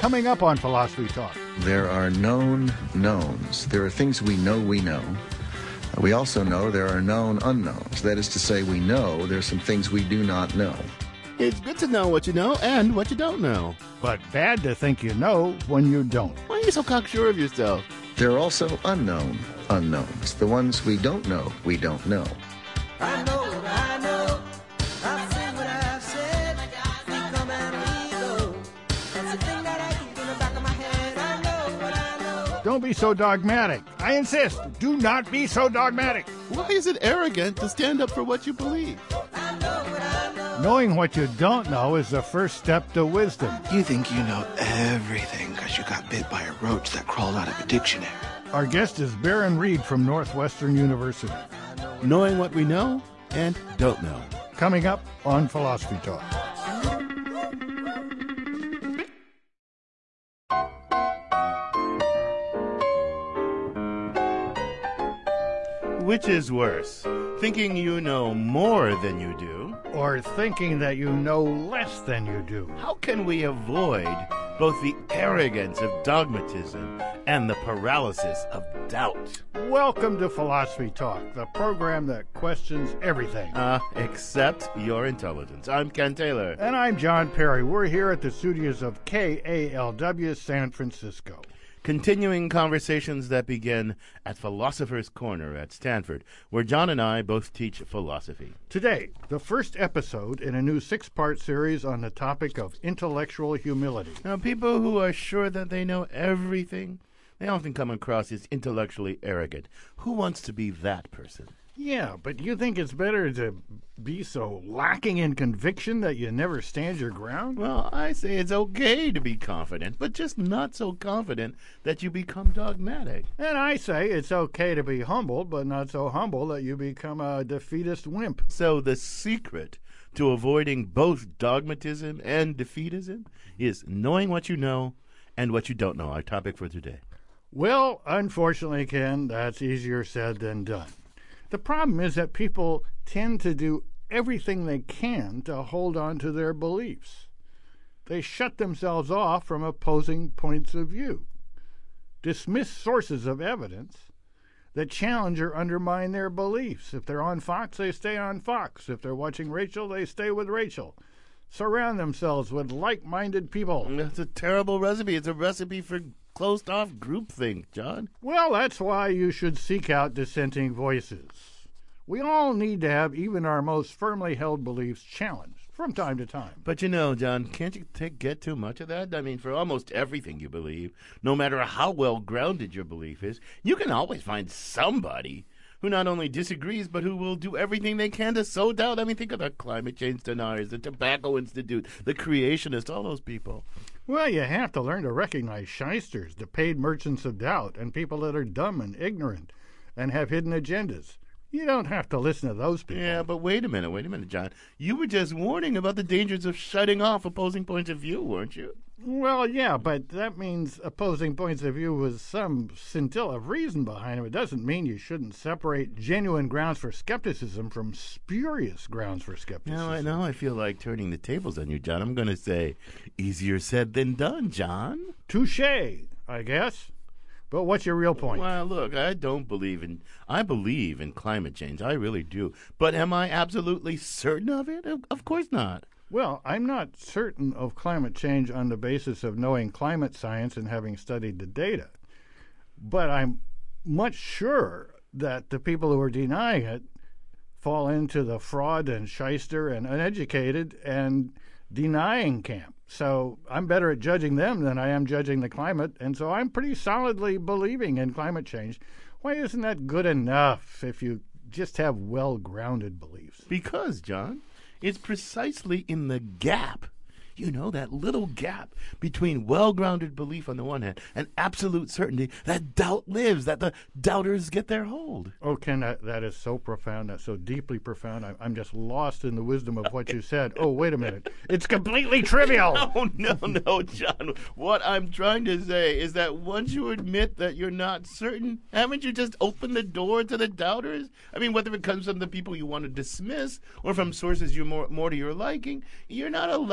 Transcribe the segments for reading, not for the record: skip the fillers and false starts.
Coming up on Philosophy Talk. There are known knowns. There are things we know we know. We also know there are known unknowns. That is to say, we know there's some things we do not know. It's good to know what you know and what you don't know. But bad to think you know when you don't. Why are you so cocksure of yourself? There are also unknown unknowns. The ones we don't know we don't know. I know what I know. I've said what I've said. We come and we go. That's the thing that I keep in the back of my head. I know what I know. Don't be so dogmatic. I insist, do not be so dogmatic. Why is it arrogant to stand up for what you believe? I know what I know. Knowing what you don't know is the first step to wisdom. You think you know everything because you got bit by a roach that crawled out of a dictionary. Our guest is Baron Reed from Northwestern University. Knowing what we know and don't know. Coming up on Philosophy Talk. Which is worse, thinking you know more than you do? Or thinking that you know less than you do. How can we avoid both the arrogance of dogmatism and the paralysis of doubt? Welcome to Philosophy Talk, the program that questions everything. Except your intelligence. I'm Ken Taylor. And I'm John Perry. We're here at the studios of KALW San Francisco. Continuing conversations that begin at Philosopher's Corner at Stanford, where John and I both teach philosophy. Today, the first episode in a new 6-part series on the topic of intellectual humility. Now, people who are sure that they know everything, they often come across as intellectually arrogant. Who wants to be that person? Yeah, but you think it's better to be so lacking in conviction that you never stand your ground? Well, I say it's okay to be confident, but just not so confident that you become dogmatic. And I say it's okay to be humble, but not so humble that you become a defeatist wimp. So the secret to avoiding both dogmatism and defeatism is knowing what you know and what you don't know, our topic for today. Well, unfortunately, Ken, that's easier said than done. The problem is that people tend to do everything they can to hold on to their beliefs. They shut themselves off from opposing points of view, dismiss sources of evidence that challenge or undermine their beliefs. If they're on Fox, they stay on Fox. If they're watching Rachel, they stay with Rachel. Surround themselves with like-minded people. That's a terrible recipe. It's a recipe for closed-off groupthink, John. Well, that's why you should seek out dissenting voices. We all need to have even our most firmly held beliefs challenged from time to time. But you know, John, can't you get too much of that? I mean, for almost everything you believe, no matter how well-grounded your belief is, you can always find somebody who not only disagrees, but who will do everything they can to sow doubt. I mean, think of the climate change deniers, the Tobacco Institute, the creationists, all those people. Well, you have to learn to recognize shysters, the paid merchants of doubt, and people that are dumb and ignorant and have hidden agendas. You don't have to listen to those people. Yeah, but wait a minute, John. You were just warning about the dangers of shutting off opposing points of view, weren't you? Well, yeah, but that means opposing points of view with some scintilla of reason behind them. It doesn't mean you shouldn't separate genuine grounds for skepticism from spurious grounds for skepticism. Now I feel like turning the tables on you, John. I'm going to say, easier said than done, John. Touché, I guess. But what's your real point? Well, look, I believe in climate change. I really do. But am I absolutely certain of it? Of course not. Well, I'm not certain of climate change on the basis of knowing climate science and having studied the data. But I'm much sure that the people who are denying it fall into the fraud and shyster and uneducated and denying camp. So I'm better at judging them than I am judging the climate, and so I'm pretty solidly believing in climate change. Why isn't that good enough if you just have well-grounded beliefs? Because, John, it's precisely in the gap, you know, that little gap between well-grounded belief on the one hand and absolute certainty that doubt lives, that the doubters get their hold. Oh, Ken, that is so profound. That's so deeply profound. I'm just lost in the wisdom of what you said. Oh, wait a minute. It's completely trivial. No, John. What I'm trying to say is that once you admit that you're not certain, haven't you just opened the door to the doubters? I mean, whether it comes from the people you want to dismiss or from sources you're more to your liking, you're not allowed to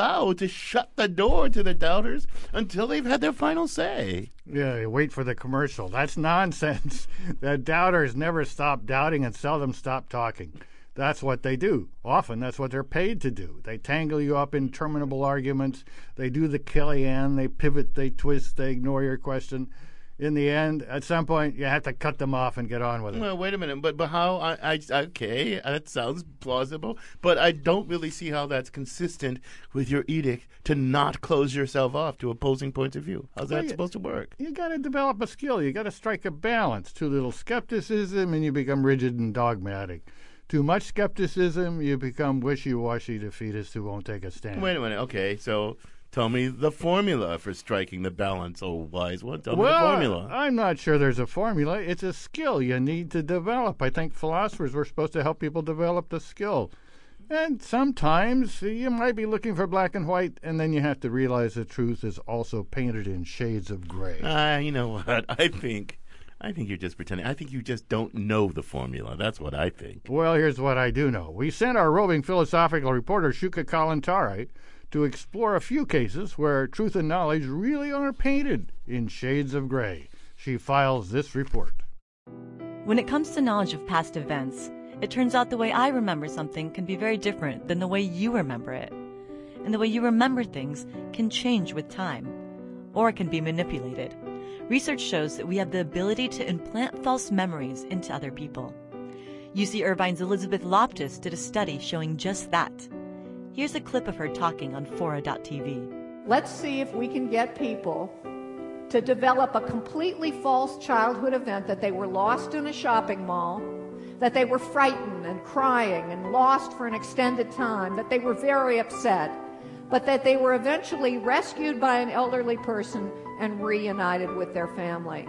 shut the door to the doubters until they've had their final say. Yeah, you wait for the commercial. That's nonsense. The doubters never stop doubting and seldom stop talking. That's what they do. Often that's what they're paid to do. They tangle you up in interminable arguments. They do the Kellyanne. They pivot, they twist, they ignore your question. In the end, at some point, you have to cut them off and get on with it. Well, wait a minute. But how? Okay, that sounds plausible. But I don't really see how that's consistent with your edict to not close yourself off to opposing points of view. How's that supposed to work? You got to develop a skill. You got to strike a balance. Too little skepticism, and you become rigid and dogmatic. Too much skepticism, you become wishy-washy defeatist who won't take a stand. Wait a minute. Okay, so tell me the formula for striking the balance, oh wise one. Tell me the formula. I'm not sure there's a formula. It's a skill you need to develop. I think philosophers were supposed to help people develop the skill. And sometimes you might be looking for black and white, and then you have to realize the truth is also painted in shades of gray. You know what? I think you're just pretending. I think you just don't know the formula. That's what I think. Well, here's what I do know. We sent our roving philosophical reporter, Shuka Kalantari, to explore a few cases where truth and knowledge really are painted in shades of gray. She files this report. When it comes to knowledge of past events, it turns out the way I remember something can be very different than the way you remember it. And the way you remember things can change with time, or it can be manipulated. Research shows that we have the ability to implant false memories into other people. UC Irvine's Elizabeth Loftus did a study showing just that. Here's a clip of her talking on Fora.tv. Let's see if we can get people to develop a completely false childhood event that they were lost in a shopping mall, that they were frightened and crying and lost for an extended time, that they were very upset, but that they were eventually rescued by an elderly person and reunited with their family.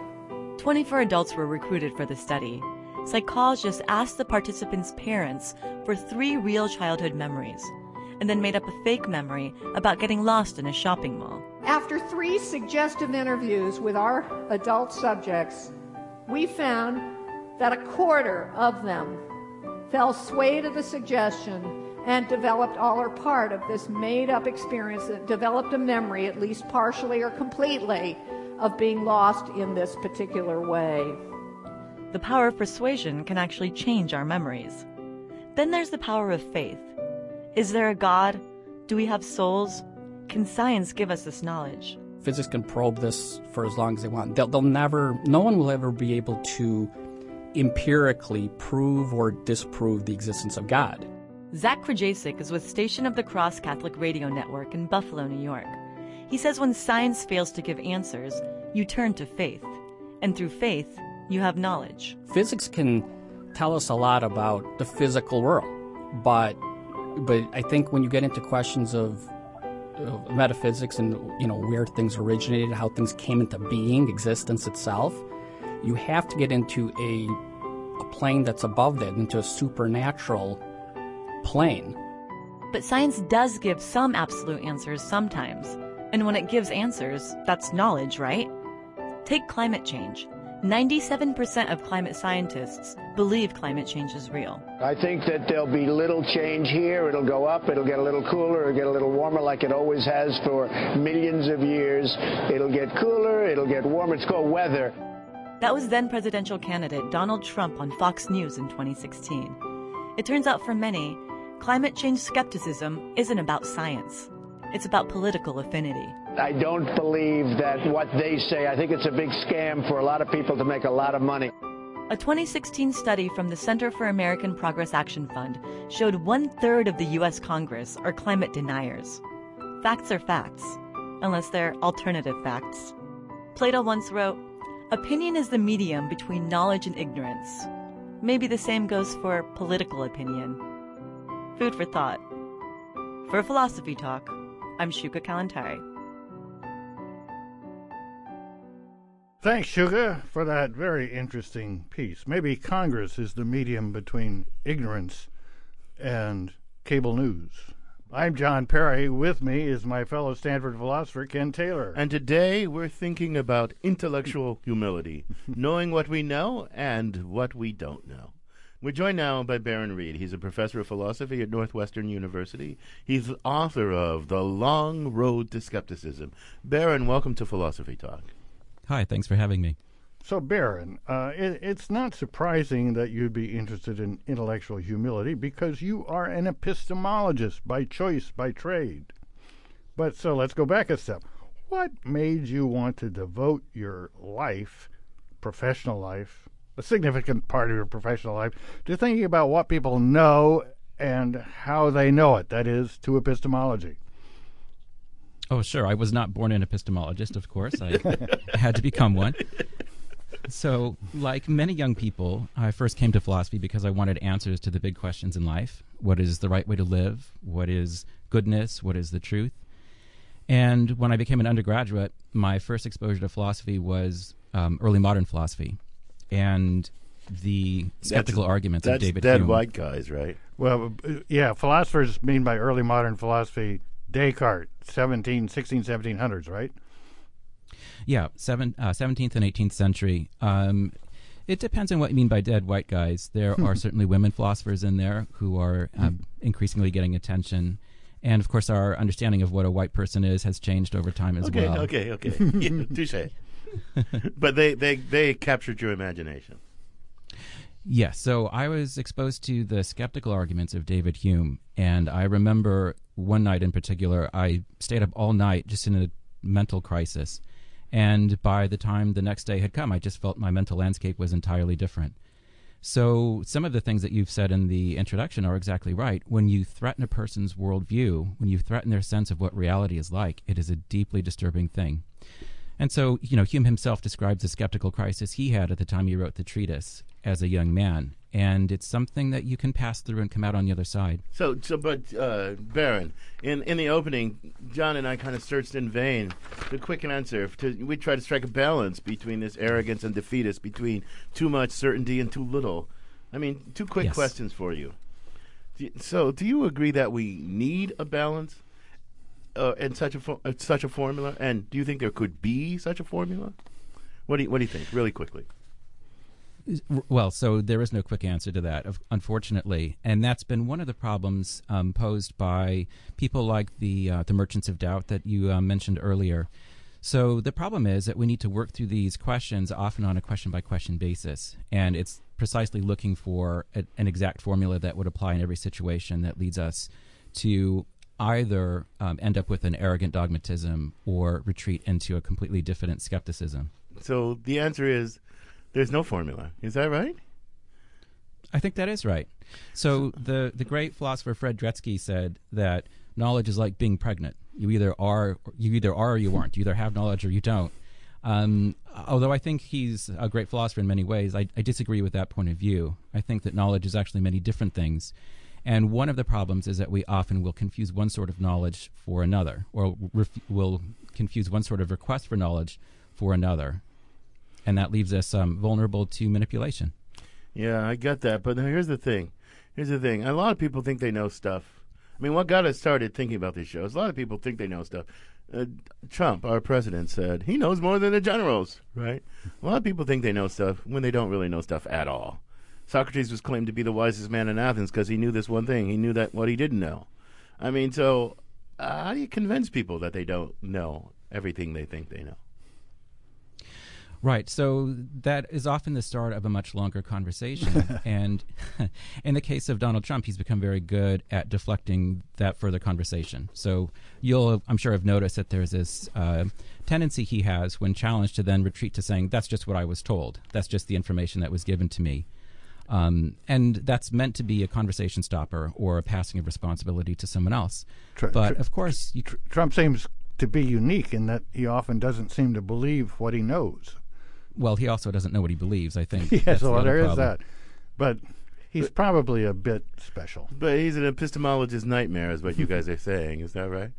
24 adults were recruited for the study. Psychologists asked the participants' parents for 3 real childhood memories, and then made up a fake memory about getting lost in a shopping mall. After 3 suggestive interviews with our adult subjects, we found that a quarter of them fell sway to the suggestion and developed all or part of this made-up experience, that developed a memory, at least partially or completely, of being lost in this particular way. The power of persuasion can actually change our memories. Then there's the power of faith. Is there a God? Do we have souls? Can science give us this knowledge? Physics can probe this for as long as they want. No one will ever be able to empirically prove or disprove the existence of God. Zach Krajacek is with Station of the Cross Catholic Radio Network in Buffalo, New York. He says when science fails to give answers, you turn to faith. And through faith, you have knowledge. Physics can tell us a lot about the physical world, but I think when you get into questions of metaphysics and where things originated, how things came into being, existence itself, you have to get into a plane that's above that, into a supernatural plane. But science does give some absolute answers sometimes. And when it gives answers, that's knowledge, right? Take climate change. 97% of climate scientists believe climate change is real. I think that there'll be little change here. It'll go up, it'll get a little cooler, it'll get a little warmer like it always has for millions of years. It'll get cooler, it'll get warmer. It's called weather. That was then presidential candidate Donald Trump on Fox News in 2016. It turns out for many, climate change skepticism isn't about science. It's about political affinity. I don't believe that what they say. I think it's a big scam for a lot of people to make a lot of money. A 2016 study from the Center for American Progress Action Fund showed 1/3 of the U.S. Congress are climate deniers. Facts are facts, unless they're alternative facts. Plato once wrote, "Opinion is the medium between knowledge and ignorance." Maybe the same goes for political opinion. Food for thought. For Philosophy Talk, I'm Shuka Kalantari. Thanks, Shuka, for that very interesting piece. Maybe Congress is the medium between ignorance and cable news. I'm John Perry. With me is my fellow Stanford philosopher, Ken Taylor. And today we're thinking about intellectual humility, knowing what we know and what we don't know. We're joined now by Baron Reed. He's a professor of philosophy at Northwestern University. He's the author of The Long Road to Skepticism. Baron, welcome to Philosophy Talk. Hi, thanks for having me. So, Baron, it's not surprising that you'd be interested in intellectual humility because you are an epistemologist by choice, by trade. But so let's go back a step. What made you want to devote your life, professional life, a significant part of your professional life, to thinking about what people know and how they know it, that is, to epistemology? Oh, sure. I was not born an epistemologist, of course. I had to become one. So, like many young people, I first came to philosophy because I wanted answers to the big questions in life. What is the right way to live? What is goodness? What is the truth? And when I became an undergraduate, my first exposure to philosophy was early modern philosophy and the skeptical arguments of David Hume. That's dead white guys, right? Well, yeah, philosophers mean by early modern philosophy Descartes, 1700s, right? Yeah, 17th and 18th century. It depends on what you mean by dead white guys. There are certainly women philosophers in there who are increasingly getting attention. And, of course, our understanding of what a white person is has changed over time as well. Okay. Yeah, touche. But they captured your imagination. Yes, so I was exposed to the skeptical arguments of David Hume, and I remember one night in particular, I stayed up all night just in a mental crisis, and by the time the next day had come, I just felt my mental landscape was entirely different. So some of the things that you've said in the introduction are exactly right. When you threaten a person's worldview, when you threaten their sense of what reality is like, it is a deeply disturbing thing. And so, Hume himself describes the skeptical crisis he had at the time he wrote the treatise as a young man. And it's something that you can pass through and come out on the other side. But Baron, in the opening, John and I kind of searched in vain the quick answer. We tried to strike a balance between this arrogance and defeatist, between too much certainty and too little. I mean, two quick questions for you. So, do you agree that we need a balance in such a formula? And do you think there could be such a formula? What do you think, really quickly? Well, so there is no quick answer to that, unfortunately, and that's been one of the problems posed by people like the Merchants of Doubt that you mentioned earlier. So the problem is that we need to work through these questions often on a question-by-question basis, and it's precisely looking for an exact formula that would apply in every situation that leads us to either end up with an arrogant dogmatism or retreat into a completely diffident skepticism. So the answer is there's no formula. Is that right? I think that is right. So the great philosopher Fred Dretske said that knowledge is like being pregnant. You either are or you aren't. You either have knowledge or you don't. Although I think he's a great philosopher in many ways, I disagree with that point of view. I think that knowledge is actually many different things. And one of the problems is that we often will confuse one sort of knowledge for another, or will confuse one sort of request for knowledge for another. And that leaves us vulnerable to manipulation. Yeah, I get that. But here's the thing. A lot of people think they know stuff. I mean, what got us started thinking about these shows, a lot of people think they know stuff. Trump, our president, said he knows more than the generals, right? A lot of people think they know stuff when they don't really know stuff at all. Socrates was claimed to be the wisest man in Athens because he knew this one thing. He knew that what he didn't know. I mean, so how do you convince people that they don't know everything they think they know? Right. So that is often the start of a much longer conversation. And in the case of Donald Trump, he's become very good at deflecting that further conversation. So you'll, I'm sure, have noticed that there's this tendency he has when challenged to then retreat to saying, that's just what I was told. That's just the information that was given to me. And that's meant to be a conversation stopper or a passing of responsibility to someone else. But, of course... Trump seems to be unique in that he often doesn't seem to believe what he knows. Well, he also doesn't know what he believes, I think. Yes, well, there is that. But he's probably a bit special. But he's an epistemologist's nightmare, is what you guys are saying. Is that right?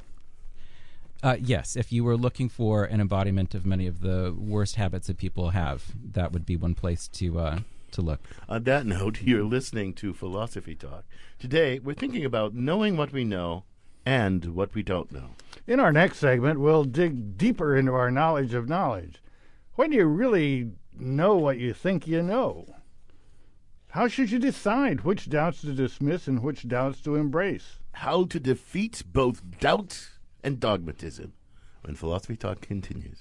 Yes. If you were looking for an embodiment of many of the worst habits that people have, that would be one place to look. On that note, you're listening to Philosophy Talk. Today, we're thinking about knowing what we know and what we don't know. In our next segment, we'll dig deeper into our knowledge of knowledge. When do you really know what you think you know? How should you decide which doubts to dismiss and which doubts to embrace? How to defeat both doubt and dogmatism, when Philosophy Talk continues.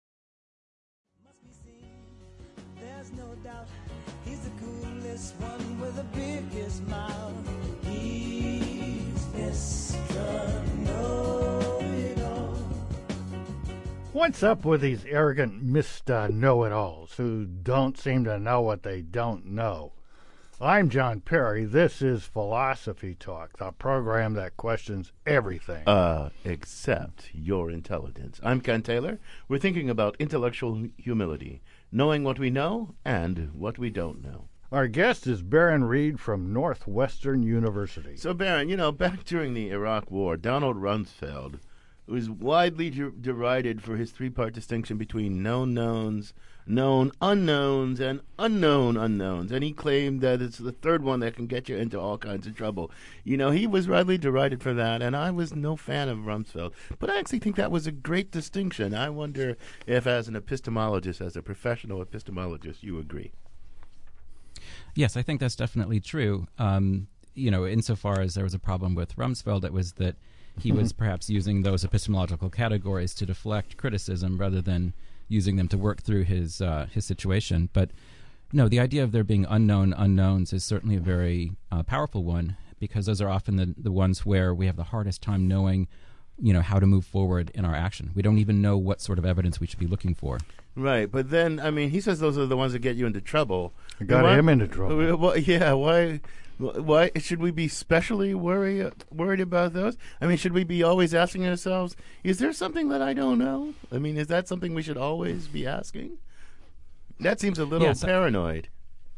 There's no doubt he's the coolest one with the biggest mouth. He's Mr. Know-It-All. What's up with these arrogant Mr. Know-It-Alls who don't seem to know what they don't know? I'm John Perry. This is Philosophy Talk, the program that questions everything. Except your intelligence. I'm Ken Taylor. We're thinking about intellectual humility, knowing what we know and what we don't know. Our guest is Baron Reed from Northwestern University. So, Baron, back during the Iraq War, Donald Rumsfeld was widely derided for his three-part distinction between known knowns, known unknowns, and unknown unknowns. And he claimed that it's the third one that can get you into all kinds of trouble. He was widely derided for that, and I was no fan of Rumsfeld. But I actually think that was a great distinction. I wonder if, as an epistemologist, as a professional epistemologist, you agree. Yes, I think that's definitely true. Insofar as there was a problem with Rumsfeld, it was that he was perhaps using those epistemological categories to deflect criticism rather than using them to work through his situation. But no, the idea of there being unknown unknowns is certainly a very powerful one, because those are often the ones where we have the hardest time knowing, how to move forward in our action. We don't even know what sort of evidence we should be looking for. Right, but then, he says those are the ones that get you into trouble. Got him into trouble. Well, yeah, why should we be specially worried about those? Should we be always asking ourselves, is there something that I don't know? Is that something we should always be asking? That seems a little paranoid.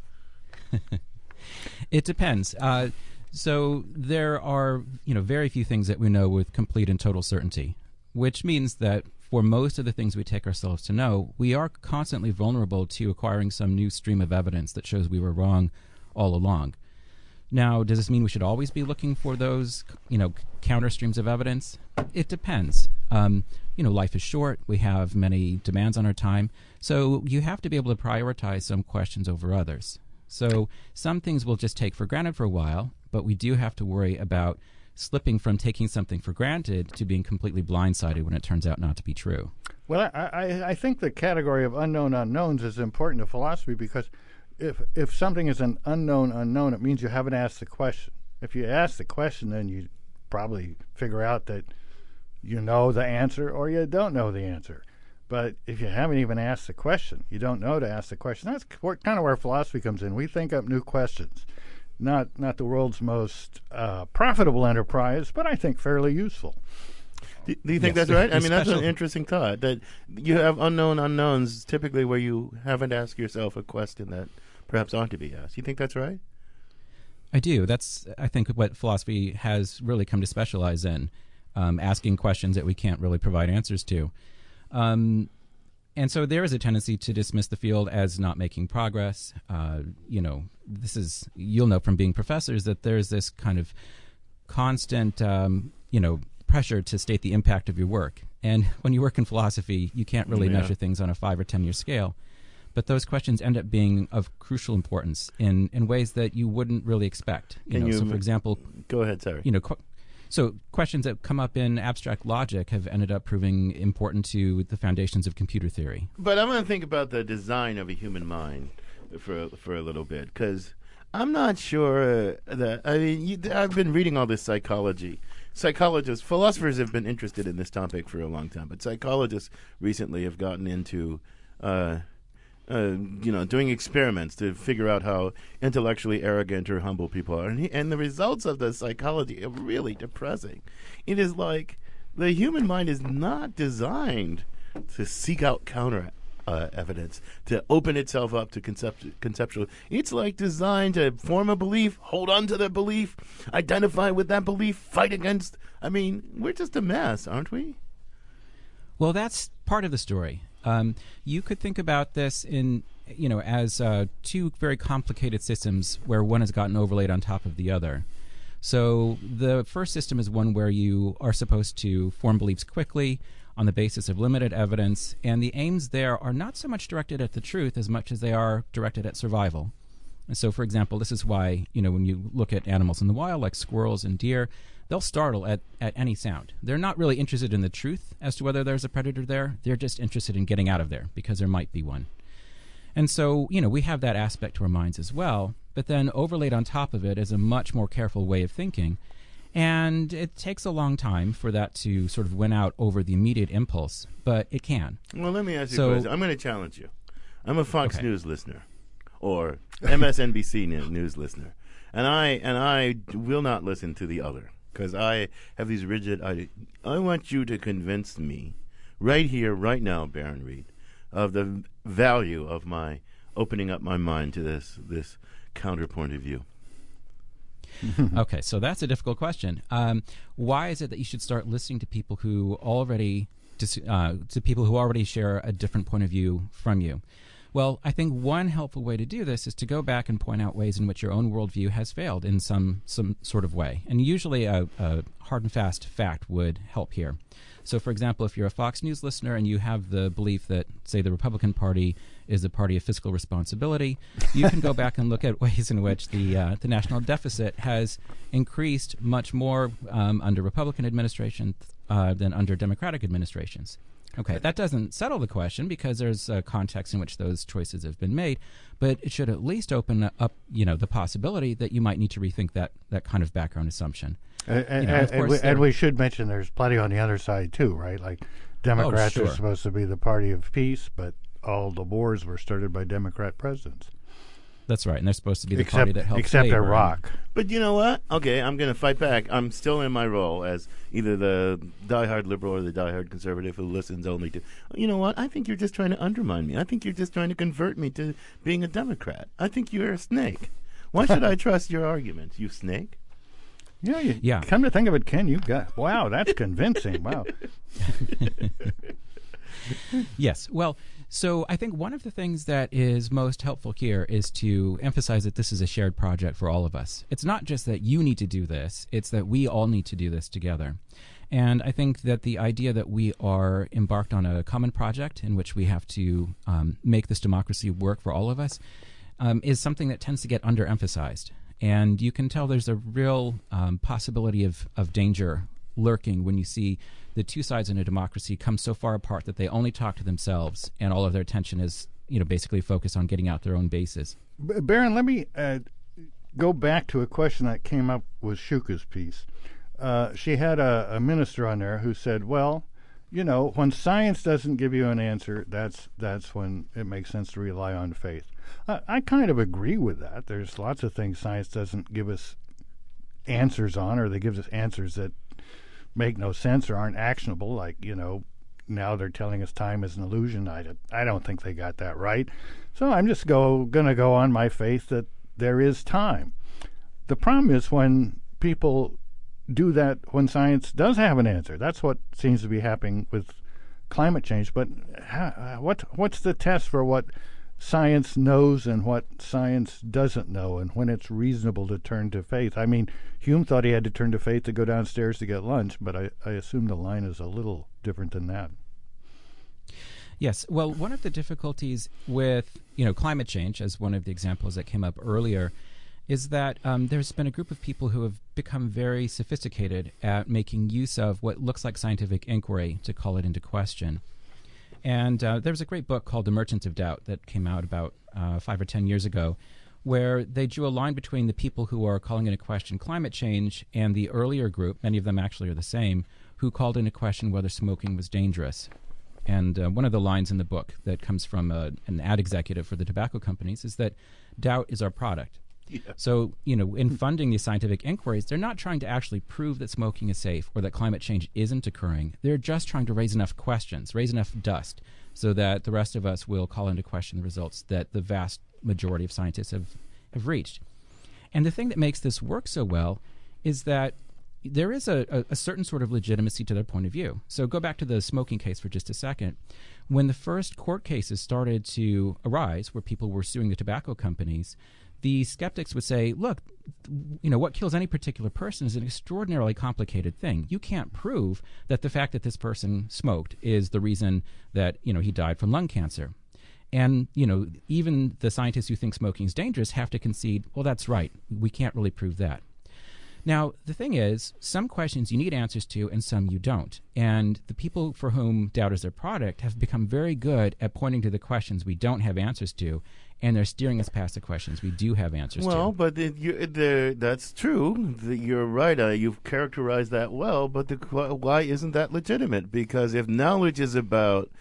It depends. So there are, very few things that we know with complete and total certainty, which means that for most of the things we take ourselves to know, we are constantly vulnerable to acquiring some new stream of evidence that shows we were wrong all along. Now, does this mean we should always be looking for those, counter streams of evidence? It depends. Life is short. We have many demands on our time. So you have to be able to prioritize some questions over others. So some things we'll just take for granted for a while, but we do have to worry about slipping from taking something for granted to being completely blindsided when it turns out not to be true. Well, I think the category of unknown unknowns is important to philosophy, because if something is an unknown unknown, it means you haven't asked the question. If you ask the question, then you probably figure out that you know the answer or you don't know the answer. But if you haven't even asked the question, you don't know to ask the question. That's kind of where philosophy comes in. We think up new questions. Not the world's most profitable enterprise, but I think fairly useful. Do you think that's right? That's an interesting thought, that you have unknown unknowns typically where you haven't asked yourself a question that perhaps ought to be asked. You think that's right? I do. That's, I think, what philosophy has really come to specialize in, asking questions that we can't really provide answers to. And so there is a tendency to dismiss the field as not making progress. You'll know from being professors that there's this kind of constant, pressure to state the impact of your work. And when you work in philosophy, you can't really measure things on a 5 or 10 year scale. But those questions end up being of crucial importance in ways that you wouldn't really expect. So, for example, go ahead, sorry. So questions that come up in abstract logic have ended up proving important to the foundations of computer theory. But I'm going to think about the design of a human mind for a little bit, because I'm not sure that, I've been reading all this psychology. Psychologists, philosophers have been interested in this topic for a long time, but psychologists recently have gotten into doing experiments to figure out how intellectually arrogant or humble people are. And the results of the psychology are really depressing. It is like the human mind is not designed to seek out counter evidence, to open itself up to conceptual. It's like designed to form a belief, hold on to the belief, identify with that belief, fight against. We're just a mess, aren't we? Well, that's part of the story. You could think about this as two very complicated systems where one has gotten overlaid on top of the other. So the first system is one where you are supposed to form beliefs quickly on the basis of limited evidence, and the aims there are not so much directed at the truth as much as they are directed at survival. And so, for example, this is why, when you look at animals in the wild, like squirrels and deer, they'll startle at any sound. They're not really interested in the truth as to whether there's a predator there. They're just interested in getting out of there because there might be one. And so, we have that aspect to our minds as well, but then overlaid on top of it is a much more careful way of thinking. And it takes a long time for that to sort of win out over the immediate impulse, but it can. Well, let me ask you a question. I'm going to challenge you. I'm a Fox News listener or MSNBC news listener, and I will not listen to the other because I have these rigid ideas. I want you to convince me right here, right now, Baron Reed, of the value of my opening up my mind to this counterpoint of view. Okay, so that's a difficult question. Why is it that you should start listening to people who already share a different point of view from you? Well, I think one helpful way to do this is to go back and point out ways in which your own worldview has failed in some sort of way. And usually a hard and fast fact would help here. So, for example, if you're a Fox News listener and you have the belief that, say, the Republican Party is the party of fiscal responsibility, you can go back and look at ways in which the national deficit has increased much more under Republican administrations than under Democratic administrations. Okay, that doesn't settle the question because there's a context in which those choices have been made, but it should at least open up, the possibility that you might need to rethink that kind of background assumption. And we should mention there's plenty on the other side too, right? Like Democrats are supposed to be the party of peace, but all the wars were started by Democrat presidents. That's right, and they're supposed to be the party that helps except labor. Iraq. But you know what? Okay, I'm going to fight back. I'm still in my role as either the diehard liberal or the diehard conservative who listens only to. You know what? I think you're just trying to undermine me. I think you're just trying to convert me to being a Democrat. I think you're a snake. Why should I trust your arguments, you snake? Yeah. Come to think of it, Ken, wow, that's convincing. Wow. Yes. Well, so I think one of the things that is most helpful here is to emphasize that this is a shared project for all of us. It's not just that you need to do this, it's that we all need to do this together. And I think that the idea that we are embarked on a common project in which we have to make this democracy work for all of us is something that tends to get underemphasized. And you can tell there's a real possibility of danger lurking when you see the two sides in a democracy come so far apart that they only talk to themselves and all of their attention is, basically focused on getting out their own bases. Baron, let me go back to a question that came up with Shuka's piece. She had a minister on there who said, well, when science doesn't give you an answer, that's when it makes sense to rely on faith. I kind of agree with that. There's lots of things science doesn't give us answers on, or they give us answers that make no sense or aren't actionable, like, now they're telling us time is an illusion. I don't think they got that right. So I'm just going to go on my faith that there is time. The problem is when people do that when science does have an answer. That's what seems to be happening with climate change. But what's the test for what science knows and what science doesn't know, and when it's reasonable to turn to faith? I mean, Hume thought he had to turn to faith to go downstairs to get lunch, but I assume the line is a little different than that. Yes. Well, one of the difficulties with, climate change, as one of the examples that came up earlier, is that there's been a group of people who have become very sophisticated at making use of what looks like scientific inquiry to call it into question. And there was a great book called The Merchant of Doubt that came out about 5 or 10 years ago, where they drew a line between the people who are calling into question climate change and the earlier group, many of them actually are the same, who called into question whether smoking was dangerous. And one of the lines in the book that comes from an ad executive for the tobacco companies is that doubt is our product. Yeah. So, in funding these scientific inquiries, they're not trying to actually prove that smoking is safe or that climate change isn't occurring. They're just trying to raise enough questions, raise enough dust, so that the rest of us will call into question the results that the vast majority of scientists have reached. And the thing that makes this work so well is that there is a certain sort of legitimacy to their point of view. So go back to the smoking case for just a second. When the first court cases started to arise, where people were suing the tobacco companies, the skeptics would say, look, what kills any particular person is an extraordinarily complicated thing. You can't prove that the fact that this person smoked is the reason that, he died from lung cancer. And, even the scientists who think smoking is dangerous have to concede, well, that's right. We can't really prove that. Now, the thing is, some questions you need answers to and some you don't. And the people for whom doubt is their product have become very good at pointing to the questions we don't have answers to, and they're steering us past the questions we do have answers to. Well, but that's true. You're right. You've characterized that well, but why isn't that legitimate? Because if knowledge is about...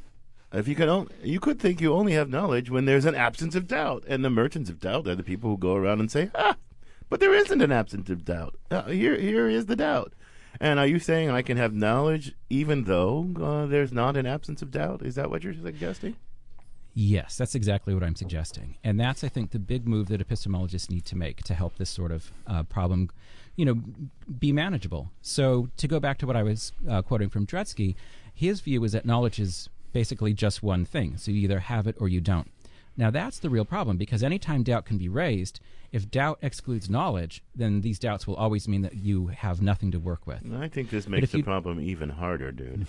you could think you only have knowledge when there's an absence of doubt. And the merchants of doubt are the people who go around and say, but there isn't an absence of doubt. Here is the doubt. And are you saying I can have knowledge even though there's not an absence of doubt? Is that what you're suggesting? Yes, that's exactly what I'm suggesting. And that's, I think, the big move that epistemologists need to make to help this sort of problem, be manageable. So to go back to what I was quoting from Dretske, his view is that knowledge is basically just one thing. So you either have it or you don't. Now, that's the real problem, because anytime doubt can be raised, if doubt excludes knowledge, then these doubts will always mean that you have nothing to work with. I think this makes the problem even harder, dude.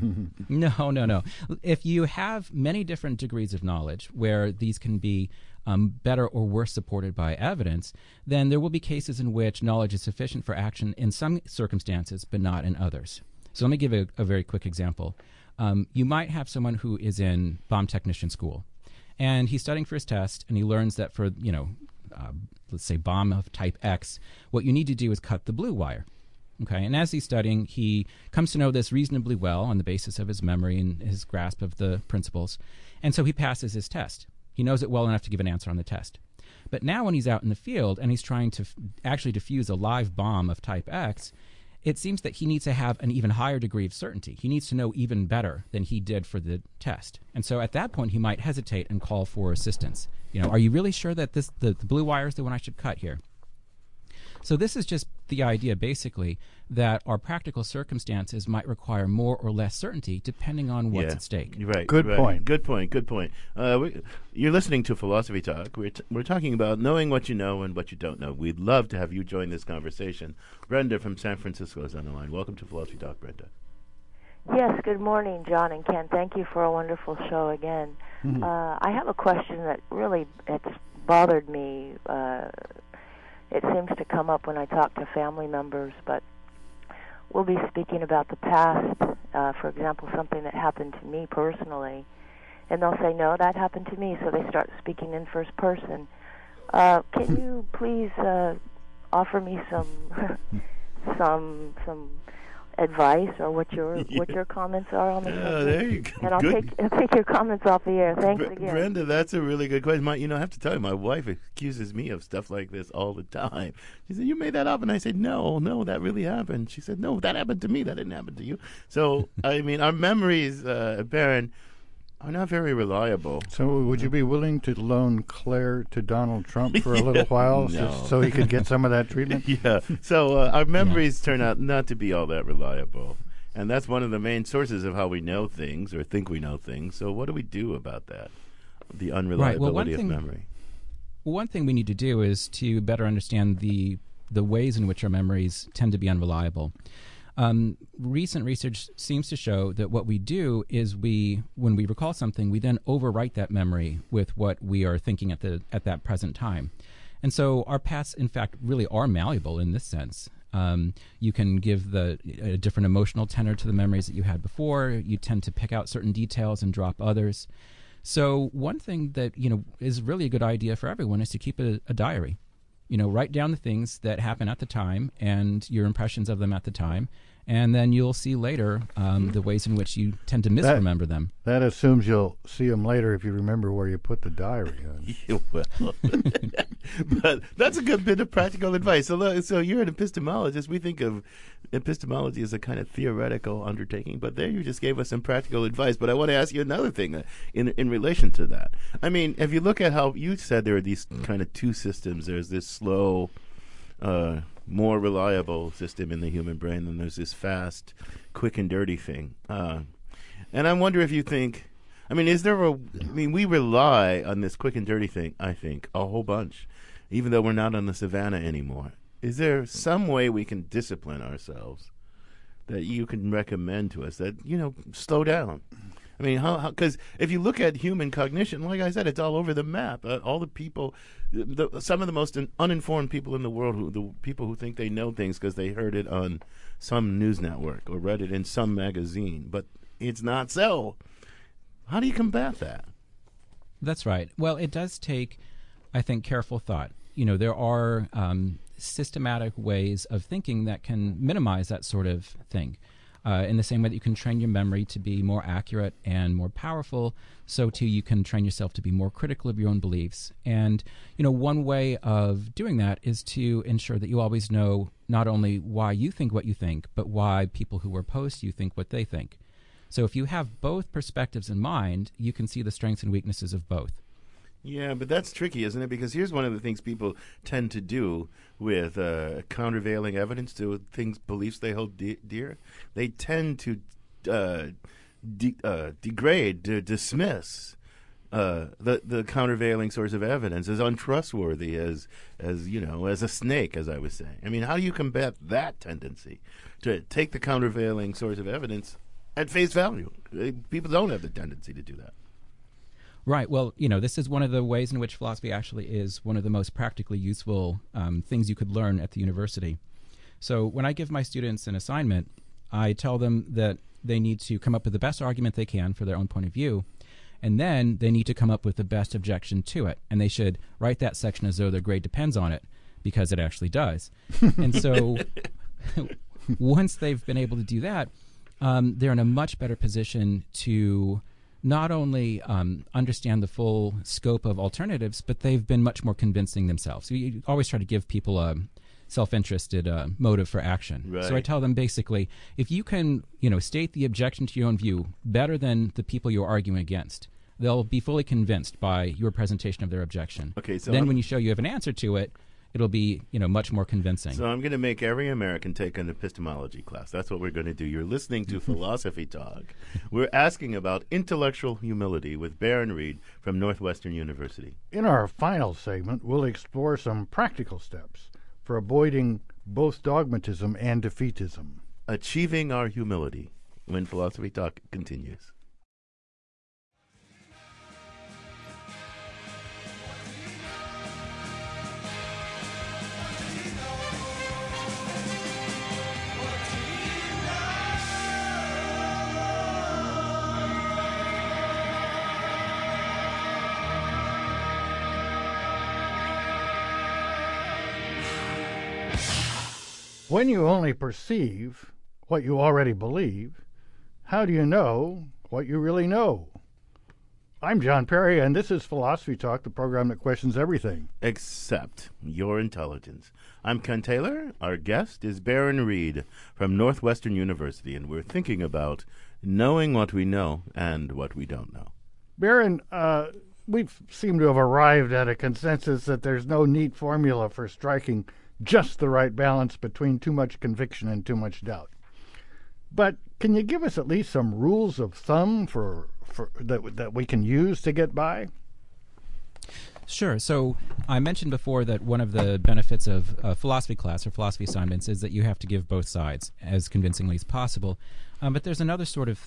No. If you have many different degrees of knowledge where these can be better or worse supported by evidence, then there will be cases in which knowledge is sufficient for action in some circumstances, but not in others. So let me give a very quick example. You might have someone who is in bomb technician school, and he's studying for his test, and he learns that for, let's say bomb of type X, what you need to do is cut the blue wire. Okay, and as he's studying, he comes to know this reasonably well on the basis of his memory and his grasp of the principles, and so he passes his test. He knows it well enough to give an answer on the test. But now when he's out in the field and he's trying to actually defuse a live bomb of type X, it seems that he needs to have an even higher degree of certainty. He needs to know even better than he did for the test. And so at that point, he might hesitate and call for assistance. Are you really sure that the blue wire is the one I should cut here? So this is just the idea, basically, that our practical circumstances might require more or less certainty depending on what's at stake. You're right. Good point. Good point. You're listening to Philosophy Talk. We're talking about knowing what you know and what you don't know. We'd love to have you join this conversation. Brenda from San Francisco is on the line. Welcome to Philosophy Talk, Brenda. Yes, good morning, John and Ken. Thank you for a wonderful show again. Mm-hmm. I have a question that really it's bothered me. It seems to come up when I talk to family members, but we'll be speaking about the past, for example, something that happened to me personally, and they'll say, no, that happened to me, so they start speaking in first person. Can you please offer me some advice or what your comments are on the subject? There you go. And I'll take your comments off the air. Thanks again. Brenda, that's a really good question. I have to tell you, my wife accuses me of stuff like this all the time. She said, you made that up. And I said, no, that really happened. She said, no, that happened to me. That didn't happen to you. So, our memories, Baron, are not very reliable. So would you be willing to loan Claire to Donald Trump for a little while so he could get some of that treatment? Yeah. So our memories turn out not to be all that reliable. And that's one of the main sources of how we know things or think we know things. So what do we do about that, the unreliability of memory? Well, one thing we need to do is to better understand the ways in which our memories tend to be unreliable. Recent research seems to show that what we do is when we recall something, we then overwrite that memory with what we are thinking at that present time. And so our pasts, in fact, really are malleable in this sense. You can give a different emotional tenor to the memories that you had before. You tend to pick out certain details and drop others. So one thing that is really a good idea for everyone is to keep a diary. Write down the things that happen at the time and your impressions of them at the time, and then you'll see later the ways in which you tend to misremember them. That assumes you'll see them later if you remember where you put the diary on. Well, but that's a good bit of practical advice. So you're an epistemologist. We think of epistemology as a kind of theoretical undertaking, but there you just gave us some practical advice. But I want to ask you another thing in relation to that. If you look at how you said there are these kind of two systems, there's this slow, more reliable system in the human brain, and there's this fast, quick and dirty thing. And I wonder if you think, we rely on this quick and dirty thing, I think, a whole bunch, even though we're not on the savannah anymore. Is there some way we can discipline ourselves that you can recommend to us that, slow down? I mean, because if you look at human cognition, like I said, it's all over the map. All the people, some of the most uninformed people in the world, the people who think they know things because they heard it on some news network or read it in some magazine, but it's not so. How do you combat that? That's right. Well, it does take, I think, careful thought. There are systematic ways of thinking that can minimize that sort of thing. In the same way that you can train your memory to be more accurate and more powerful, so too you can train yourself to be more critical of your own beliefs. And, one way of doing that is to ensure that you always know not only why you think what you think, but why people who are opposed to you think what they think. So if you have both perspectives in mind, you can see the strengths and weaknesses of both. Yeah, but that's tricky, isn't it? Because here's one of the things people tend to do with countervailing evidence to beliefs they hold dear. They tend to degrade, to dismiss the countervailing source of evidence as untrustworthy, as a snake, as I was saying. I mean, how do you combat that tendency to take the countervailing source of evidence at face value? People don't have the tendency to do that. Right. Well, this is one of the ways in which philosophy actually is one of the most practically useful things you could learn at the university. So when I give my students an assignment, I tell them that they need to come up with the best argument they can for their own point of view, and then they need to come up with the best objection to it. And they should write that section as though their grade depends on it, because it actually does. And so once they've been able to do that, they're in a much better position to not only understand the full scope of alternatives, but they've been much more convincing themselves. You always try to give people a self-interested motive for action. Right. So I tell them basically, if you can, state the objection to your own view better than the people you're arguing against, they'll be fully convinced by your presentation of their objection. Okay, so then when you show you have an answer to it, it'll be, much more convincing. So I'm going to make every American take an epistemology class. That's what we're going to do. You're listening to Philosophy Talk. We're asking about intellectual humility with Baron Reid from Northwestern University. In our final segment, we'll explore some practical steps for avoiding both dogmatism and defeatism. Achieving our humility when Philosophy Talk continues. When you only perceive what you already believe, how do you know what you really know? I'm John Perry, and this is Philosophy Talk, the program that questions everything except your intelligence. I'm Ken Taylor. Our guest is Baron Reid from Northwestern University, and we're thinking about knowing what we know and what we don't know. Baron, we seem to have arrived at a consensus that there's no neat formula for striking just the right balance between too much conviction and too much doubt. But can you give us at least some rules of thumb for that we can use to get by? Sure. So I mentioned before that one of the benefits of a philosophy class or philosophy assignments is that you have to give both sides as convincingly as possible. But there's another sort of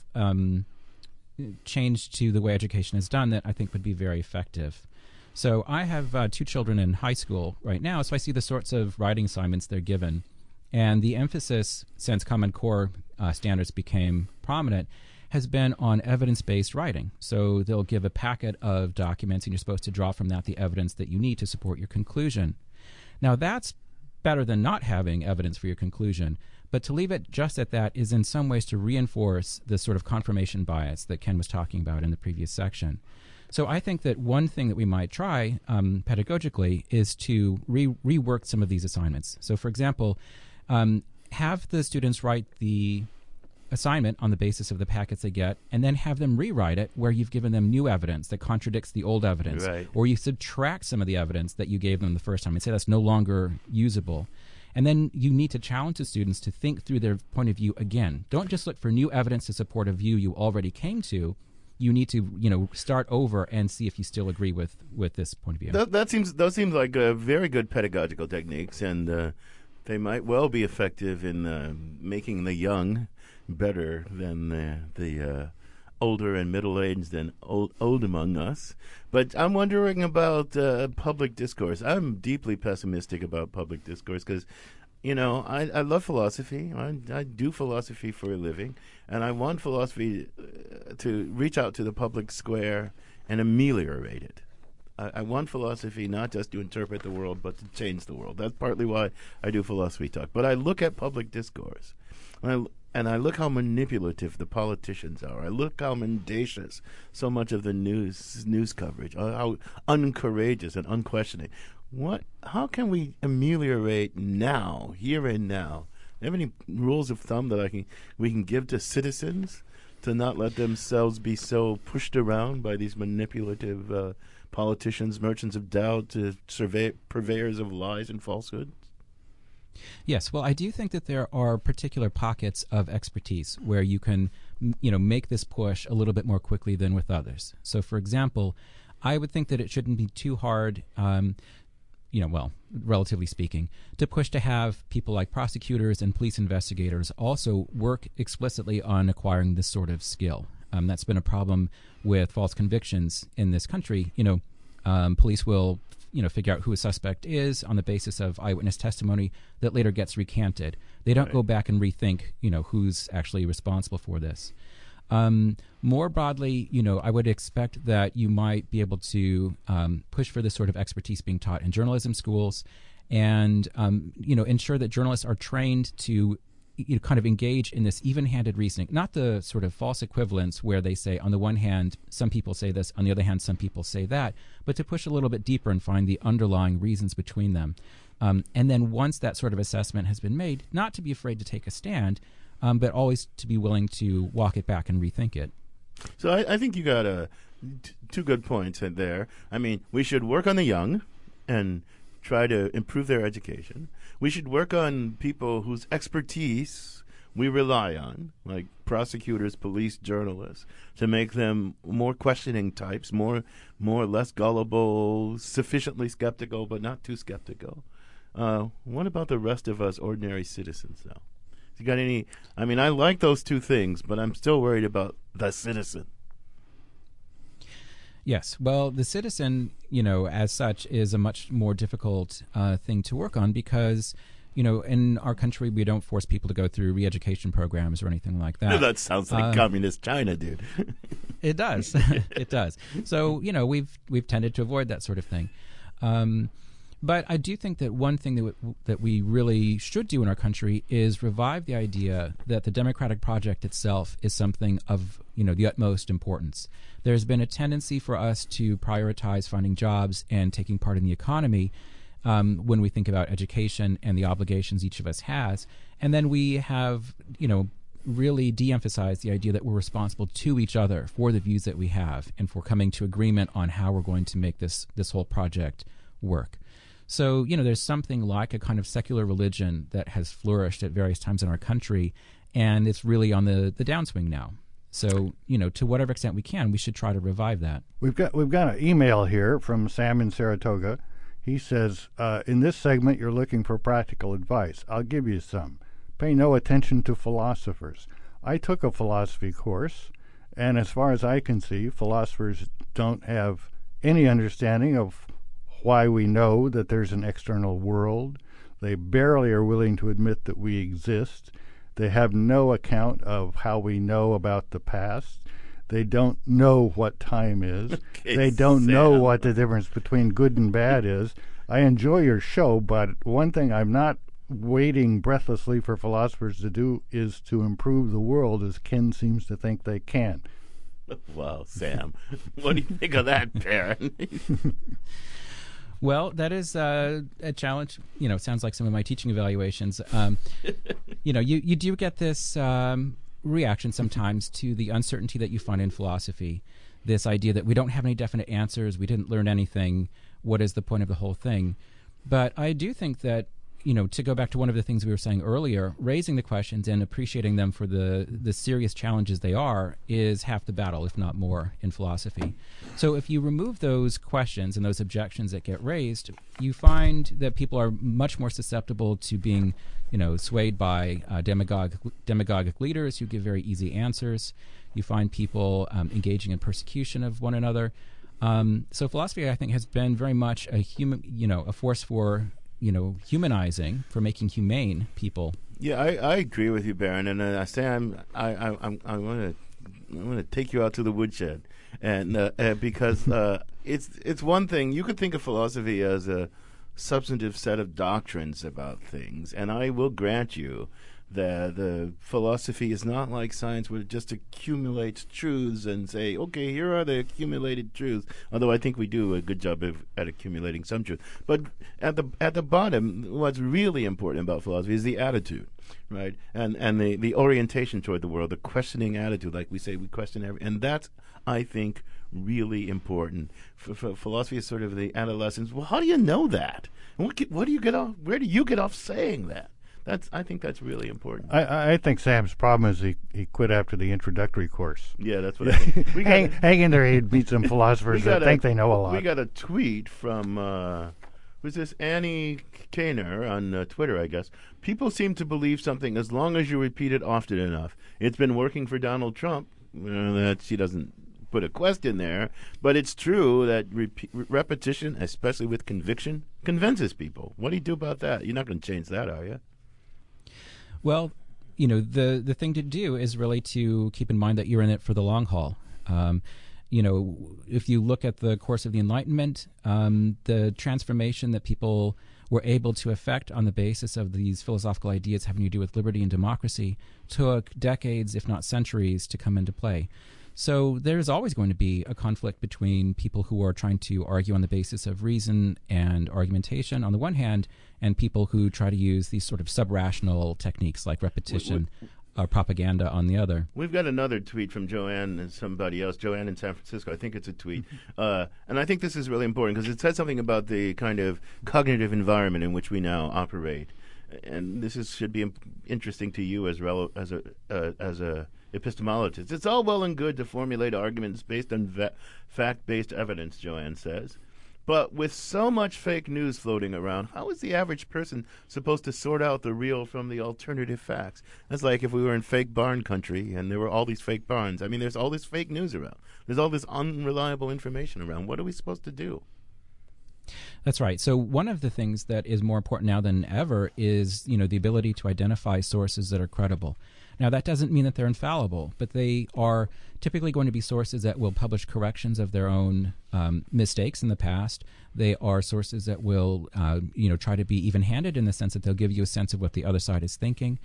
change to the way education is done that I think would be very effective. So I have 2 children in high school right now, so I see the sorts of writing assignments they're given. And the emphasis, since Common Core standards became prominent, has been on evidence-based writing. So they'll give a packet of documents, and you're supposed to draw from that the evidence that you need to support your conclusion. Now, that's better than not having evidence for your conclusion, but to leave it just at that is in some ways to reinforce the sort of confirmation bias that Ken was talking about in the previous section. So I think that one thing that we might try pedagogically is to rework some of these assignments. So, for example, have the students write the assignment on the basis of the packets they get, and then have them rewrite it where you've given them new evidence that contradicts the old evidence, right, or you subtract some of the evidence that you gave them the first time and say that's no longer usable. And then you need to challenge the students to think through their point of view again. Don't just look for new evidence to support a view you already came to. You need to, start over and see if you still agree with this point of view. Those seem like very good pedagogical techniques, and they might well be effective in making the young better than the older and middle-aged than old among us. But I'm wondering about public discourse. I'm deeply pessimistic about public discourse because, I love philosophy. I do philosophy for a living, and I want philosophy to reach out to the public square and ameliorate it. I want philosophy not just to interpret the world, but to change the world. That's partly why I do philosophy talk. But I look at public discourse, and I look how manipulative the politicians are. I look how mendacious so much of the news coverage, how uncourageous and unquestioning. How can we ameliorate now, here and now? Do you have any rules of thumb that we can give to citizens to not let themselves be so pushed around by these manipulative politicians, merchants of doubt, purveyors of lies and falsehoods? Yes, well, I do think that there are particular pockets of expertise where you can, make this push a little bit more quickly than with others. So, for example, I would think that it shouldn't be too hard, relatively speaking, to push to have people like prosecutors and police investigators also work explicitly on acquiring this sort of skill. That's been a problem with false convictions in this country. Police will figure out who a suspect is on the basis of eyewitness testimony that later gets recanted. They don't go back and rethink, who's actually responsible for this. More broadly, I would expect that you might be able to push for this sort of expertise being taught in journalism schools and, ensure that journalists are trained to kind of engage in this even-handed reasoning, not the sort of false equivalence where they say, on the one hand, some people say this, on the other hand, some people say that, but to push a little bit deeper and find the underlying reasons between them. And then once that sort of assessment has been made, not to be afraid to take a stand, but always to be willing to walk it back and rethink it. So I think you got two good points in there. I mean, we should work on the young and try to improve their education. We should work on people whose expertise we rely on, like prosecutors, police, journalists, to make them more questioning types, more less gullible, sufficiently skeptical, but not too skeptical. What about the rest of us ordinary citizens, though? You got any? I mean, I like those two things, but I'm still worried about the citizen. Yes. Well, the citizen, as such, is a much more difficult thing to work on because, in our country, we don't force people to go through re-education programs or anything like that. That sounds like communist China, dude. It does. It does. So, we've tended to avoid that sort of thing. But I do think that one thing that we really should do in our country is revive the idea that the democratic project itself is something of, the utmost importance. There's been a tendency for us to prioritize finding jobs and taking part in the economy when we think about education and the obligations each of us has. And then we have, really de-emphasized the idea that we're responsible to each other for the views that we have and for coming to agreement on how we're going to make this whole project work. So, there's something like a kind of secular religion that has flourished at various times in our country, and it's really on the downswing now. So, to whatever extent we can, we should try to revive that. We've got an email here from Sam in Saratoga. He says, in this segment, you're looking for practical advice. I'll give you some. Pay no attention to philosophers. I took a philosophy course, and as far as I can see, philosophers don't have any understanding of why we know that there's an external world. They barely are willing to admit that we exist. They have no account of how we know about the past. They don't know what time is. Okay, they don't Sam. know what the difference between good and bad is. I enjoy your show, but one thing I'm not waiting breathlessly for philosophers to do is to improve the world as Ken seems to think they can. Wow, Sam. What do you think of that, Perrin? Well, that is a challenge. It sounds like some of my teaching evaluations. You do get this reaction sometimes to the uncertainty that you find in philosophy, this idea that we don't have any definite answers, we didn't learn anything, what is the point of the whole thing? But I do think that, to go back to one of the things we were saying earlier, raising the questions and appreciating them for the serious challenges they are is half the battle, if not more, in philosophy. So if you remove those questions and those objections that get raised, you find that people are much more susceptible to being, swayed by demagogic leaders who give very easy answers. You find people engaging in persecution of one another. So philosophy, I think, has been very much a force for humanizing, for making humane people. Yeah, I agree with you, Baron, and I say I want to take you out to the woodshed, and because it's one thing you could think of philosophy as a substantive set of doctrines about things, and I will grant you that the philosophy is not like science, where it just accumulates truths and say, okay, here are the accumulated truths. Although I think we do a good job at accumulating some truth. But at the bottom, what's really important about philosophy is the attitude, right? And the orientation toward the world, the questioning attitude, like we say, we question everything, and that's, I think, really important. For philosophy is sort of the adolescence. Well, how do you know that? What do you get off? Where do you get off saying that? I think that's really important. I think Sam's problem is he quit after the introductory course. Yeah, that's what I think. Hang in there, he'd meet some philosophers that think they know a lot. We got a tweet from, who's this, Annie Kaner on Twitter, I guess. People seem to believe something as long as you repeat it often enough. It's been working for Donald Trump. That she doesn't put a question there, but it's true that repetition, especially with conviction, convinces people. What do you do about that? You're not going to change that, are you? Well, the thing to do is really to keep in mind that you're in it for the long haul. If you look at the course of the Enlightenment, the transformation that people were able to effect on the basis of these philosophical ideas having to do with liberty and democracy took decades, if not centuries, to come into play. So there's always going to be a conflict between people who are trying to argue on the basis of reason and argumentation on the one hand, and people who try to use these sort of sub-rational techniques like repetition or propaganda on the other. We've got another tweet from Joanne and somebody else, Joanne in San Francisco. I think it's a tweet. And I think this is really important because it says something about the kind of cognitive environment in which we now operate. And this should be interesting to you as a epistemologist. It's all well and good to formulate arguments based on fact-based evidence, Joanne says. But with so much fake news floating around, how is the average person supposed to sort out the real from the alternative facts? That's like if we were in fake barn country and there were all these fake barns. I mean, there's all this fake news around. There's all this unreliable information around. What are we supposed to do? That's right. So one of the things that is more important now than ever is, the ability to identify sources that are credible. Now, that doesn't mean that they're infallible, but they are typically going to be sources that will publish corrections of their own mistakes in the past. They are sources that will, try to be even-handed in the sense that they'll give you a sense of what the other side is thinking.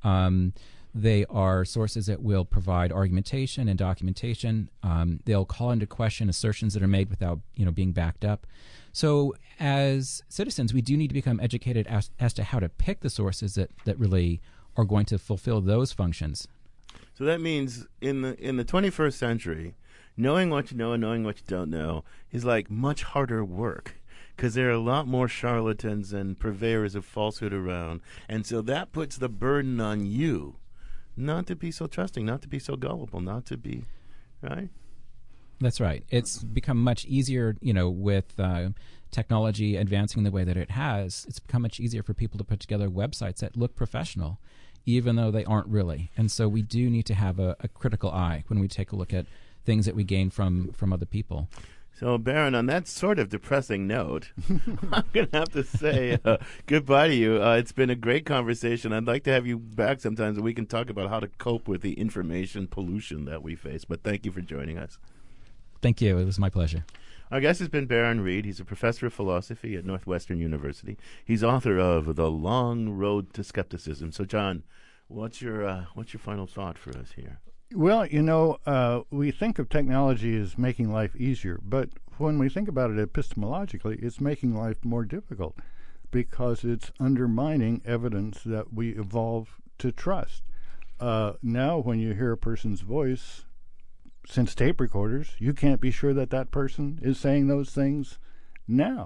They are sources that will provide argumentation and documentation. They'll call into question assertions that are made without, being backed up. So as citizens, we do need to become educated as to how to pick the sources that really are going to fulfill those functions. So that means in the 21st century, knowing what you know and knowing what you don't know is like much harder work because there are a lot more charlatans and purveyors of falsehood around. And so that puts the burden on you not to be so trusting, not to be so gullible, not to be, right? That's right. It's become much easier, with technology advancing the way that it has. It's become much easier for people to put together websites that look professional, even though they aren't really. And so we do need to have a critical eye when we take a look at things that we gain from other people. So, Baron, on that sort of depressing note, I'm going to have to say goodbye to you. It's been a great conversation. I'd like to have you back sometimes so we can talk about how to cope with the information pollution that we face. But thank you for joining us. Thank you. It was my pleasure. Our guest has been Baron Reid. He's a professor of philosophy at Northwestern University. He's author of The Long Road to Skepticism. So, John, what's your final thought for us here? Well, we think of technology as making life easier, but when we think about it epistemologically, it's making life more difficult because it's undermining evidence that we evolve to trust. Now, when you hear a person's voice, since tape recorders, you can't be sure that person is saying those things now.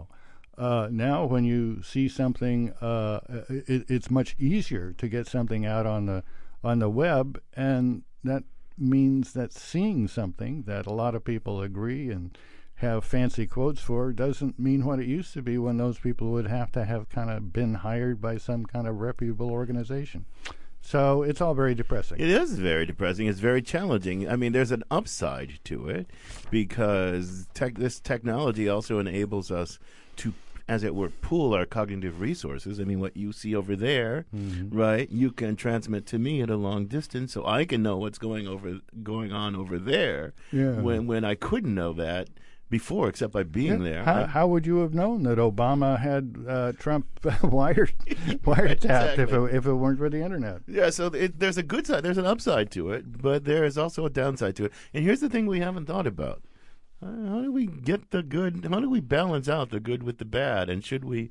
Now, when you see something, it's much easier to get something out on the web, and that means that seeing something that a lot of people agree and have fancy quotes for doesn't mean what it used to be, when those people would have to have kind of been hired by some kind of reputable organization. So it's all very depressing. It is very depressing. It's very challenging. I mean, there's an upside to it, because this technology also enables us to, as it were, pool our cognitive resources. I mean, what you see over there, right, you can transmit to me at a long distance, so I can know what's going on over there, when I couldn't know that before, except by being there. How would you have known that Obama had Trump wiretapped Exactly. if it weren't for the internet? Yeah, so there's a good side, there's an upside to it, but there is also a downside to it. And here's the thing we haven't thought about. How do we get the good? How do we balance out the good with the bad? And should we,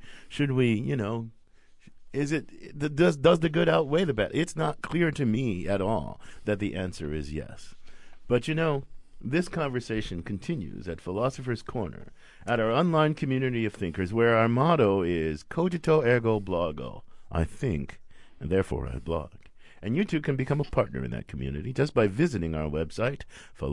does the good outweigh the bad? It's not clear to me at all that the answer is yes. But this conversation continues at Philosopher's Corner, at our online community of thinkers, where our motto is cogito ergo blogo. I think, and therefore I blog. And you too can become a partner in that community just by visiting our website,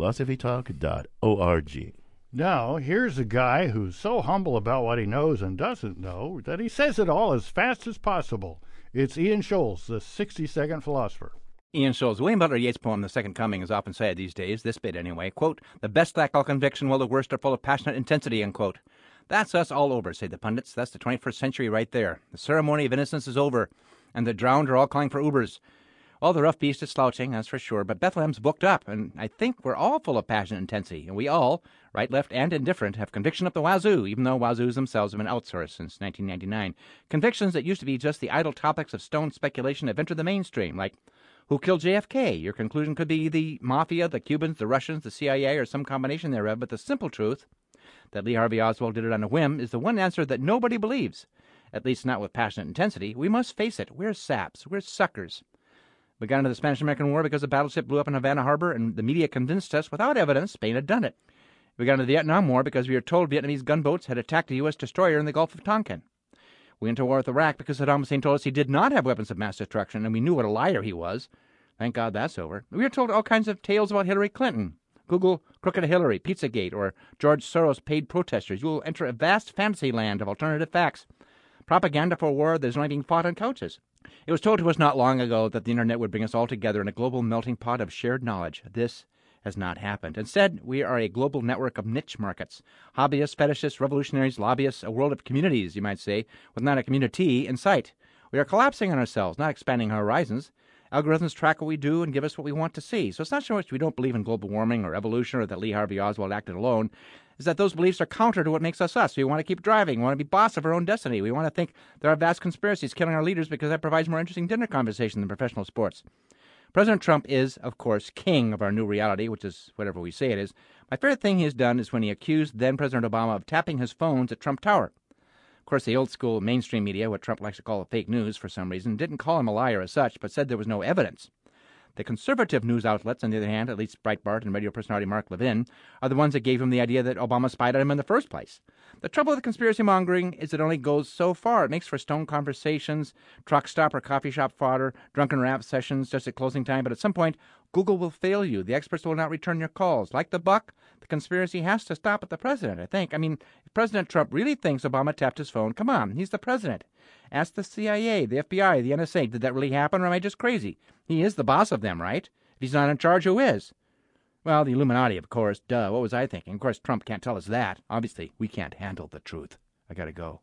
philosophytalk.org. Now, here's a guy who's so humble about what he knows and doesn't know that he says it all as fast as possible. It's Ian Scholes, the 60-second philosopher. Ian Scholes. William Butler Yeats' poem, The Second Coming, is often cited these days, this bit anyway. Quote, "The best lack all conviction, while the worst are full of passionate intensity," unquote. That's us all over, say the pundits. That's the 21st century right there. The ceremony of innocence is over, and the drowned are all calling for Ubers. All the rough beast is slouching, that's for sure, but Bethlehem's booked up, and I think we're all full of passionate intensity, and we all, right, left, and indifferent, have conviction up the wazoo, even though wazoos themselves have been outsourced since 1999. Convictions that used to be just the idle topics of stone speculation have entered the mainstream, like, who killed JFK? Your conclusion could be the Mafia, the Cubans, the Russians, the CIA, or some combination thereof, but the simple truth, that Lee Harvey Oswald did it on a whim, is the one answer that nobody believes, at least not with passionate intensity. We must face it. We're saps. We're suckers. We got into the Spanish-American War because a battleship blew up in Havana Harbor, and the media convinced us without evidence Spain had done it. We got into the Vietnam War because we were told Vietnamese gunboats had attacked a U.S. destroyer in the Gulf of Tonkin. We went to war with Iraq because Saddam Hussein told us he did not have weapons of mass destruction, and we knew what a liar he was. Thank God that's over. We were told all kinds of tales about Hillary Clinton. Google Crooked Hillary, Pizzagate, or George Soros paid protesters. You will enter a vast fantasy land of alternative facts. Propaganda for war that is only being fought on couches. It was told to us not long ago that the internet would bring us all together in a global melting pot of shared knowledge. This has not happened. Instead, we are a global network of niche markets. Hobbyists, fetishists, revolutionaries, lobbyists, a world of communities, you might say, with not a community in sight. We are collapsing on ourselves, not expanding our horizons. Algorithms track what we do and give us what we want to see. So it's not so much we don't believe in global warming or evolution or that Lee Harvey Oswald acted alone. Is that those beliefs are counter to what makes us us. We want to keep driving. We want to be boss of our own destiny. We want to think there are vast conspiracies killing our leaders because that provides more interesting dinner conversation than professional sports. President Trump is, of course, king of our new reality, which is whatever we say it is. My favorite thing he has done is when he accused then-President Obama of tapping his phones at Trump Tower. Of course, the old-school mainstream media, what Trump likes to call fake news for some reason, didn't call him a liar as such, but said there was no evidence. The conservative news outlets, on the other hand, at least Breitbart and radio personality Mark Levin, are the ones that gave him the idea that Obama spied on him in the first place. The trouble with conspiracy mongering is it only goes so far. It makes for stone conversations, truck stop or coffee shop fodder, drunken rap sessions just at closing time, but at some point, Google will fail you. The experts will not return your calls. Like the buck, the conspiracy has to stop at the president, I think. I mean, if President Trump really thinks Obama tapped his phone, come on, he's the president. Ask the CIA, the FBI, the NSA, did that really happen, or am I just crazy? He is the boss of them, right? If he's not in charge, who is? Well, the Illuminati, of course. Duh, what was I thinking? Of course, Trump can't tell us that. Obviously, we can't handle the truth. I gotta go.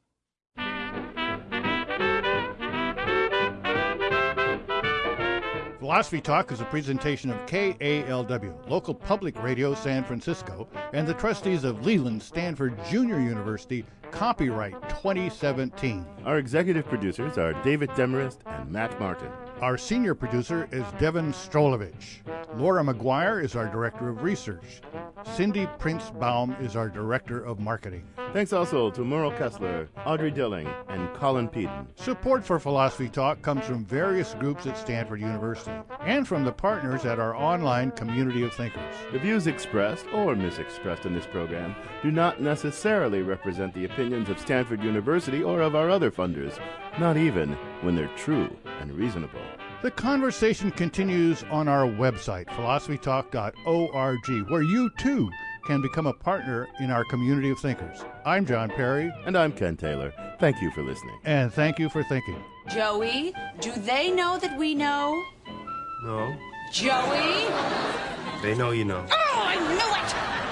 Philosophy Talk is a presentation of KALW, local public radio San Francisco, and the trustees of Leland Stanford Junior University, copyright 2017. Our executive producers are David Demarest and Matt Martin. Our senior producer is Devin Strolovich. Laura McGuire is our director of research. Cindy Prince-Baum is our Director of Marketing. Thanks also to Merle Kessler, Audrey Dilling, and Colin Peden. Support for Philosophy Talk comes from various groups at Stanford University and from the partners at our online community of thinkers. The views expressed or misexpressed in this program do not necessarily represent the opinions of Stanford University or of our other funders, not even when they're true and reasonable. The conversation continues on our website, philosophytalk.org, where you, too, can become a partner in our community of thinkers. I'm John Perry. And I'm Ken Taylor. Thank you for listening. And thank you for thinking. Joey, do they know that we know? No. Joey? They know you know. Oh, I knew it!